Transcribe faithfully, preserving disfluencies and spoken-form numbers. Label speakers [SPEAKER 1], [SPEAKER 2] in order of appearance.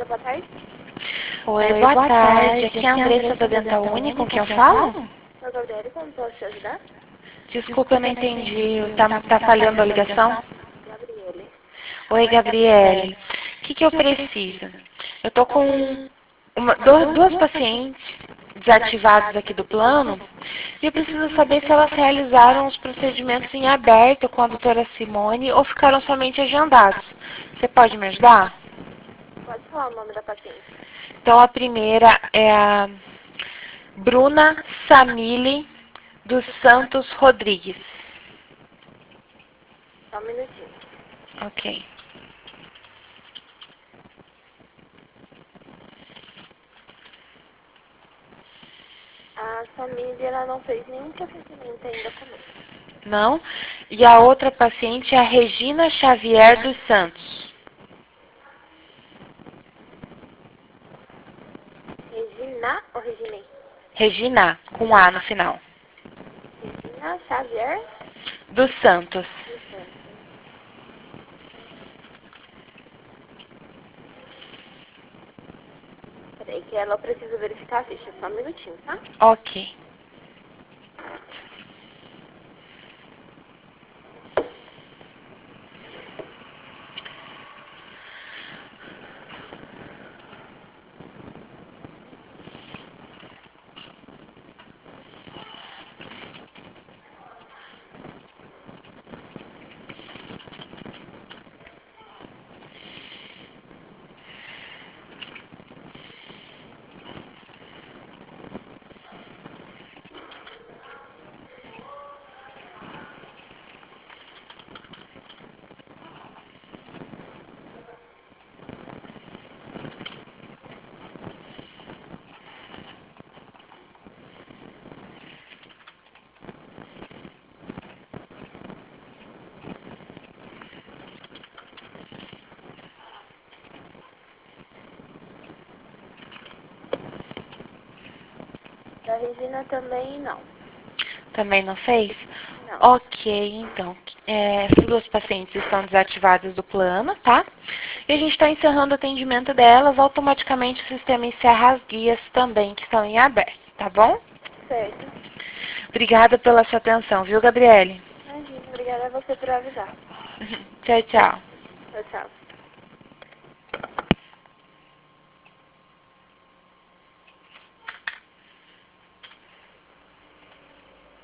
[SPEAKER 1] boa tarde.
[SPEAKER 2] Oi, boa tarde. Aqui é a Andressa da Dental Uni, com quem eu falo?
[SPEAKER 1] Sou Gabriele, como posso te ajudar?
[SPEAKER 2] Desculpa, eu não entendi. Tá, tá falhando a ligação?
[SPEAKER 1] Gabriele.
[SPEAKER 2] Oi, Gabriele. O que, que eu preciso? Eu tô com uma, duas, duas pacientes desativadas aqui do plano e eu preciso saber se elas realizaram os procedimentos em aberto com a doutora Simone ou ficaram somente agendados. Você pode me ajudar?
[SPEAKER 1] Pode falar o nome da paciente.
[SPEAKER 2] Então, a primeira é a Bruna Samile dos Santos Rodrigues.
[SPEAKER 1] Só um minutinho.
[SPEAKER 2] Ok.
[SPEAKER 1] A família ela não fez nenhum procedimento ainda conosco.
[SPEAKER 2] Não? E a outra paciente é a Regina Xavier dos Santos.
[SPEAKER 1] Regina ou Reginei?
[SPEAKER 2] Regina, com A no final.
[SPEAKER 1] Regina Xavier
[SPEAKER 2] Dos Santos.
[SPEAKER 1] dos Santos. Peraí, que ela precisa verificar a ficha. Só um minutinho, tá?
[SPEAKER 2] Ok.
[SPEAKER 1] Da Regina também não.
[SPEAKER 2] Também não fez?
[SPEAKER 1] Não.
[SPEAKER 2] Ok, então. É, essas duas pacientes estão desativadas do plano, tá? E a gente está encerrando o atendimento delas. Automaticamente o sistema encerra as guias também que estão em aberto, tá bom?
[SPEAKER 1] Certo.
[SPEAKER 2] Obrigada pela sua atenção, viu, Gabriele?
[SPEAKER 1] Imagina, obrigada a você por avisar.
[SPEAKER 2] Tchau, tchau.
[SPEAKER 1] Tchau, tchau.